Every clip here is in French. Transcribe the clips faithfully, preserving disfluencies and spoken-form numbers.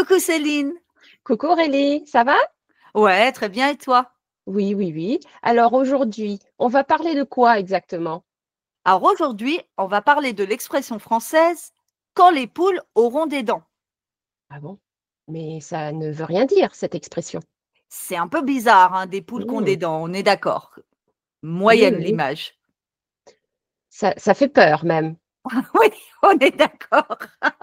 Coucou Céline. Coucou Aurélie, ça va? Ouais, très bien, et toi? Oui, oui, oui. Alors aujourd'hui, on va parler de quoi exactement? Alors aujourd'hui, on va parler de l'expression française quand les poules auront des dents. Ah bon? Mais ça ne veut rien dire, cette expression. C'est un peu bizarre, hein, des poules qui ont des Hmm. dents, on est d'accord. Oui, Moyenne oui. l'image. Ça, ça fait peur même. Oui, on est d'accord.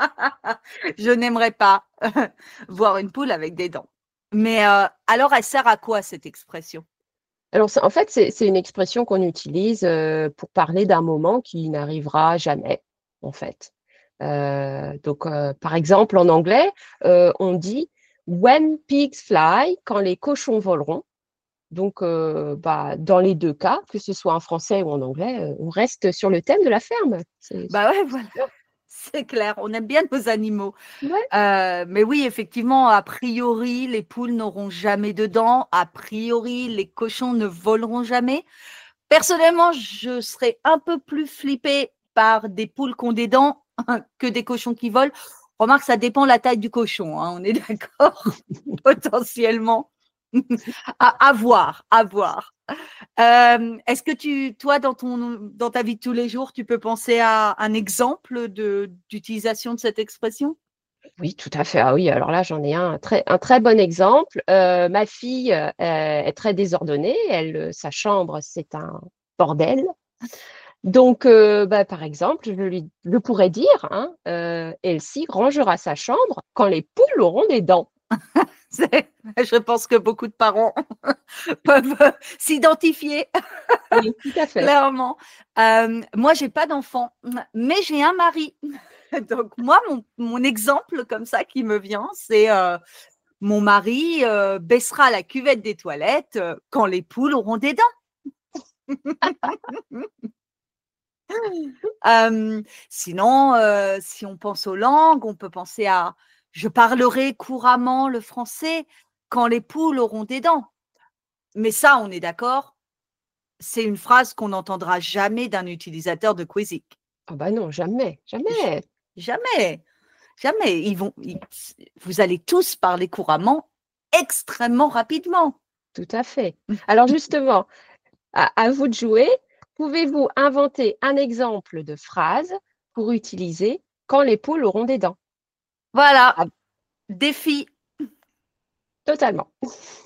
Je n'aimerais pas voir une poule avec des dents. Mais euh, alors, elle sert à quoi cette expression? Alors ça- en fait, c'est c'est une expression qu'on utilise euh, pour parler d'un moment qui n'arrivera jamais, en fait. Euh, donc, euh, par exemple, en anglais, euh, on dit When pigs fly, quand les cochons voleront. Donc, euh, bah, dans les deux cas, que ce soit en français ou en anglais, euh, on reste sur le thème de la ferme. C'est Bah ouais, voilà, c'est bien. c'est clair, on aime bien nos animaux. Ouais. Heu, mais oui, effectivement, a priori, les poules n'auront jamais de dents. A priori, les cochons ne voleront jamais. Personnellement, je serais un peu plus flippée par des poules qui ont des dents que des cochons qui volent. Remarque, ça dépend la taille du cochon, hein, on est d'accord? Potentiellement. À à voir, à voir. Hem, est-ce que tu toi, dans ton dans ta vie de tous les jours, tu peux penser à un exemple de d'utilisation de cette expression? Oui, tout à fait. Ah oui, alors là, j'en ai un très, un très bon exemple. Euh, ma fille euh, est très désordonnée. Elle, euh, sa chambre, c'est un bordel. Donc, euh, bah, par exemple, je lui je pourrais dire, hein, euh, Elsie rangera sa chambre quand les poules auront des dents. C'est je pense que beaucoup de parents peuvent s'identifier Oui, tout à fait. clairement. Hem, moi, j'ai pas d'enfant, mais j'ai un mari. Donc moi, mon mon exemple comme ça qui me vient, c'est, heu, mon mari, heu, baissera la cuvette des toilettes, heu, quand les poules auront des dents. Hem, sinon, heu, si on pense aux langues, on peut penser à: «Je parlerai couramment le français quand les poules auront des dents». Mais ça, on est d'accord, c'est une phrase qu'on n'entendra jamais d'un utilisateur de Quizik. Ah bah non, jamais, J jamais. jamais, jamais. Ils vont ils vous allez tous parler couramment extrêmement rapidement. Tout à fait. Alors justement, à, à vous de jouer. Pouvez-vous inventer un exemple de phrase pour utiliser quand les poules auront des dents? Voilà, Ah, défi. totalement.